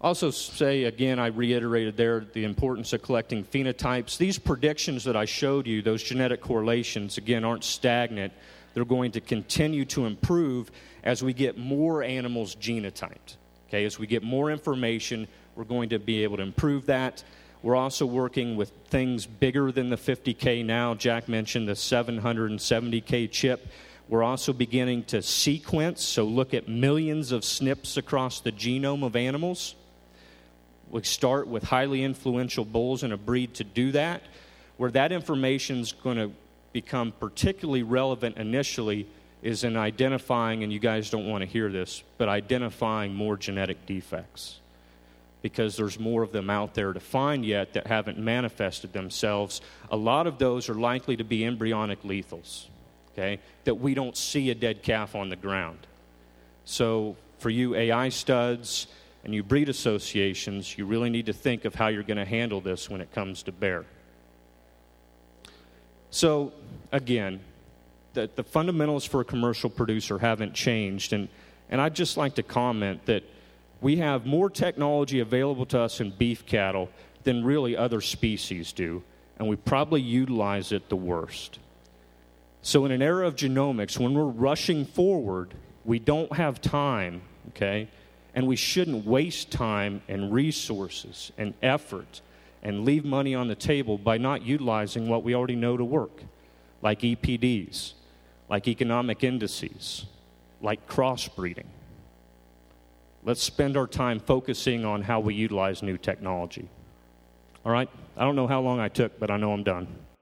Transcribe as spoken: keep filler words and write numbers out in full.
Also say, again, I reiterated there the importance of collecting phenotypes. These predictions that I showed you, those genetic correlations, again, aren't stagnant. They're going to continue to improve as we get more animals genotyped. Okay, as we get more information, we're going to be able to improve that. We're also working with things bigger than the fifty K now. Jack mentioned the seven hundred seventy K chip. We're also beginning to sequence, so look at millions of S N Ps across the genome of animals. We start with highly influential bulls in a breed to do that. Where that information is going to become particularly relevant initially is in identifying, and you guys don't want to hear this, but identifying more genetic defects. Because there's more of them out there to find yet that haven't manifested themselves. A lot of those are likely to be embryonic lethals, okay, that we don't see a dead calf on the ground. So for you A I studs and you breed associations, you really need to think of how you're going to handle this when it comes to bear. So, again, the, the fundamentals for a commercial producer haven't changed. And, and I'd just like to comment that we have more technology available to us in beef cattle than really other species do, and we probably utilize it the worst. So in an era of genomics, when we're rushing forward, we don't have time, okay? And we shouldn't waste time and resources and effort and leave money on the table by not utilizing what we already know to work, like E P Ds, like economic indices, like crossbreeding. Let's spend our time focusing on how we utilize new technology. All right? I don't know how long I took, but I know I'm done.